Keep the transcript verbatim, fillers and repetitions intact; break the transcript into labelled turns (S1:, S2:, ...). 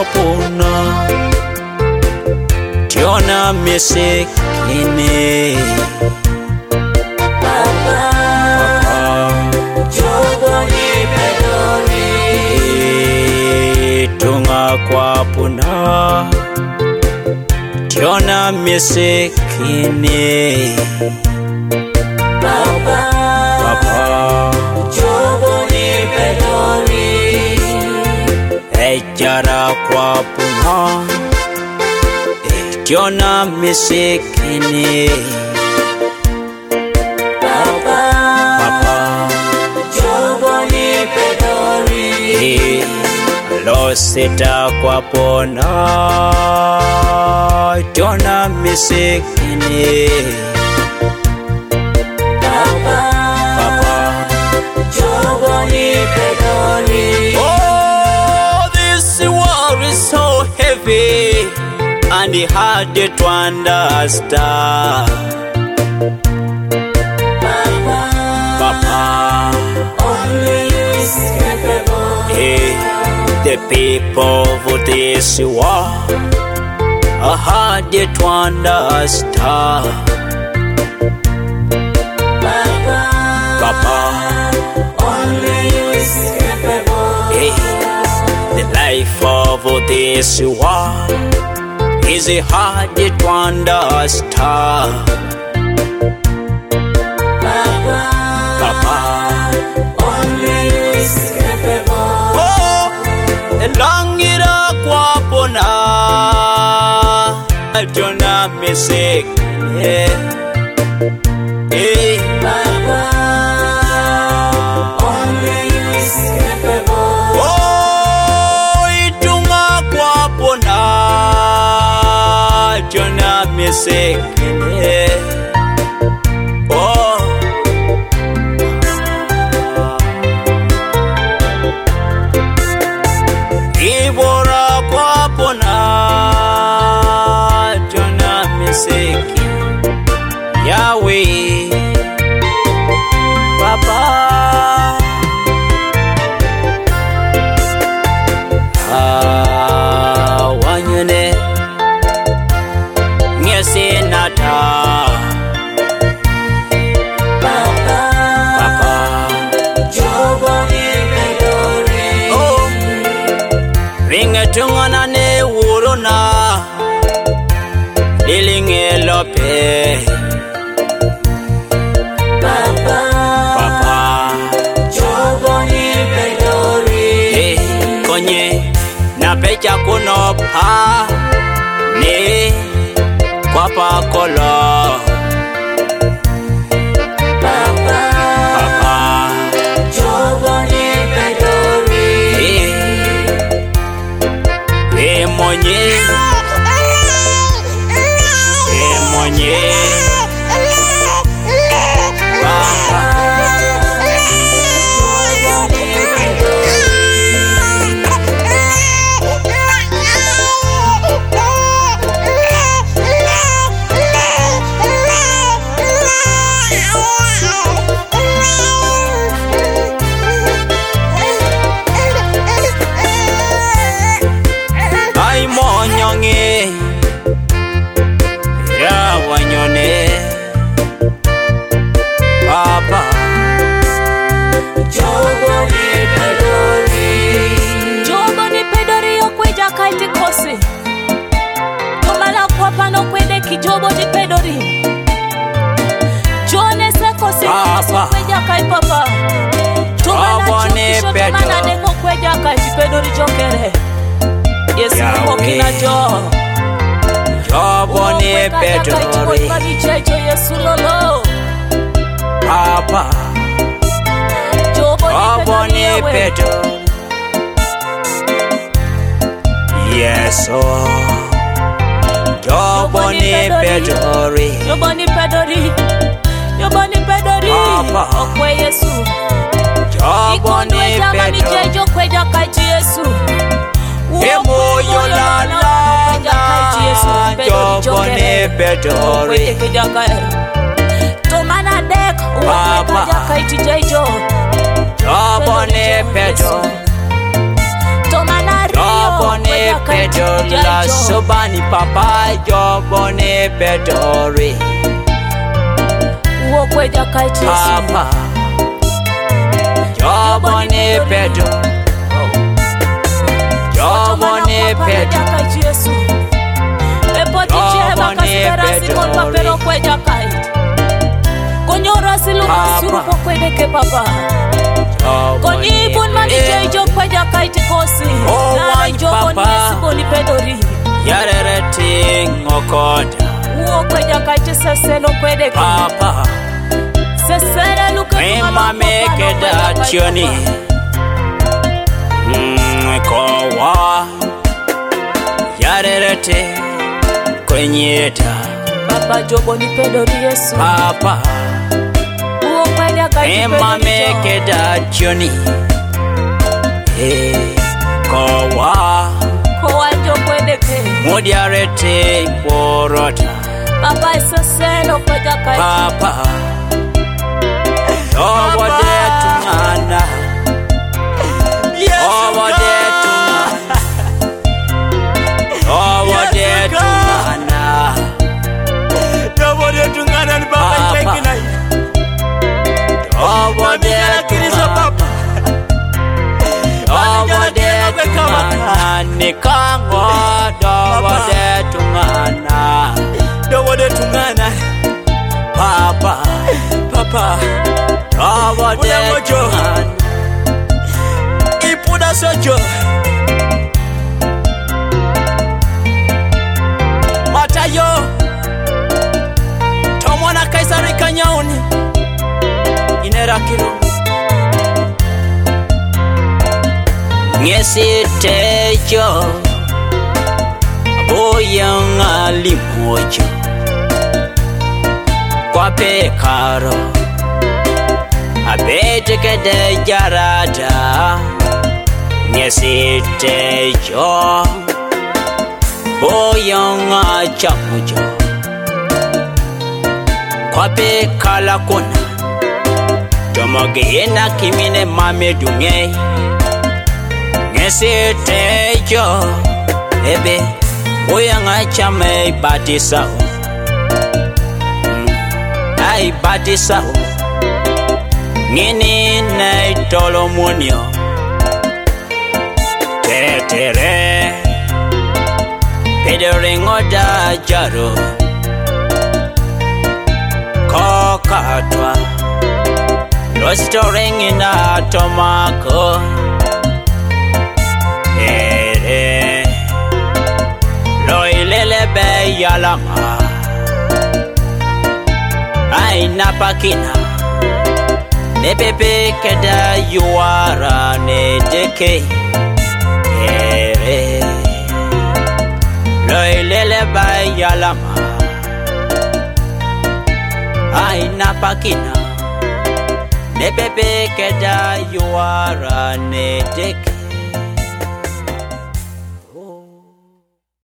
S1: kwa pona tiona misikini.
S2: Papa, Jobo ni pedori
S1: tunga kwa pona tiona misikini.
S2: Papa,
S1: Papa,
S2: Jobo ni pedori
S1: ejara kwa pona tiona misikini.
S2: Papa,
S1: Papa,
S2: Jobo ni pedori
S1: lo sita kwa pona tiona misikini.
S2: Papa,
S1: Papa,
S2: Jobo ni pedori.
S1: oh, this war is so heavy and hard to understand.
S2: Papa,
S1: Papa,
S2: only you is capable.
S1: hey, the people of this war are hard to understand.
S2: Papa,
S1: Papa,
S2: only you is capable.
S1: hey, the life of this war is hard to understand.
S2: Papa,
S1: Papa,
S2: only you is capable.
S1: oh, elangira kwa pona tiona misikini. Hey,
S2: Papa, only you is capable.
S1: oh, itunga kwa pona tiona misikini. Oh, ibora kwa pona tiona misikini. Yahweh, Papa, ah, wanyone ngesinata.
S2: Papa,
S1: Papa,
S2: Jobo ni pedori.
S1: oh, ringetungana ne wuruna lilingelope.
S2: Papa,
S1: Papa,
S2: Jobo ni pedori.
S1: hey, konye na pecha kuno pa ni kwa pakolo.
S2: Papa,
S1: Papa,
S2: Jobo ni pedori.
S1: hey, we monye, we monye, Papa, ai monyonge, ya wanyone, Papa,
S2: Jobo ni pedori.
S3: Jobo ni pedori okweja kaiti kosi Tomala kwa pano kwede ki Jobo ni pedori Jone se kosi
S1: Papa.
S3: okweja kai papa Tomala
S1: Jobo ni
S3: chokisho
S1: pedori.
S3: tomala deko kweja kaiti pedori jokere Yesu
S1: Yahweh.
S3: mokina jo
S1: Jobo ni pedori.
S3: Kadi checho Yesu lolo
S1: Papa,
S3: Jobo
S1: Jobo
S3: ni
S1: ni
S3: pedori
S1: pedori. Yes, oh, Jobo ni pedori.
S3: Jobo ni pedori Jobo ni pedori
S1: Papa.
S3: Okwe Yesu
S1: Jobo
S3: Ikondo
S1: ni
S3: ejama ni
S1: pedori.
S3: checho kweja kaiti Yesu
S1: Emoyo la la la, Jobo ni pedori.
S3: Tomana dek
S1: Papa.
S3: Wakaja kaiti jejo
S1: Jobo ni pedori.
S3: Tomana rio
S1: Jobo ni pedola sobani papa jobone pedori
S3: Wokweja kaiti
S1: papa jobone pedo jobone pedo
S3: kaiti Yesu Epoti cheba kasperasi kon papero kweja kaiti Konyora silu masuru po kwedeke papa Konyi bun mani jejo kweja kaiti kosi Nara joboni Yesu boni pedori
S1: Yarerete ngokoda
S3: Uo kweja kaiti seselo kwedeke
S1: papa
S3: Sesele luke
S1: Mema meke da chioni Mkowa Yarerete kwenyeta
S3: Papa joboni pedori Yesu
S1: papa
S3: Uo kweja kaiti
S1: Mema meke da chioni Kowa
S3: Kowa jo kwedeke
S1: Mudiarete borota
S3: Papa seselo kweja kaiti
S1: papa Over there to Nana. Over there to Nana. Over there to Nana.
S4: Over there to Nana and Papa taking it.
S1: Over there to Nana. Over there to Nana. Nikango. Over there to Nana.
S4: Over there to Nana.
S1: Papa. Papa. Over there to Nana.
S4: Ipuda sojo.
S1: Matayo Tomona kaisari kanyauni Inera kiro Ngesi tejo Aboyang alimojo Kwa pekaro Abete kede jarada Ngesi tejo Boyanga chamujo Kwape kala kona Tomogena kimine mame dunge Ngese tejo Ebe Boyanga chame batisao Ay batisao Nini na tolo munyo Tere tere Pederingo da jaro Kokatwa Rostoring in a tomako Ere Loilele be yalama Ay napakina Ne pepe keda yuara ne deke Ere Loilele ba yalama Ay napakina Ne pepe keda yuara ne deke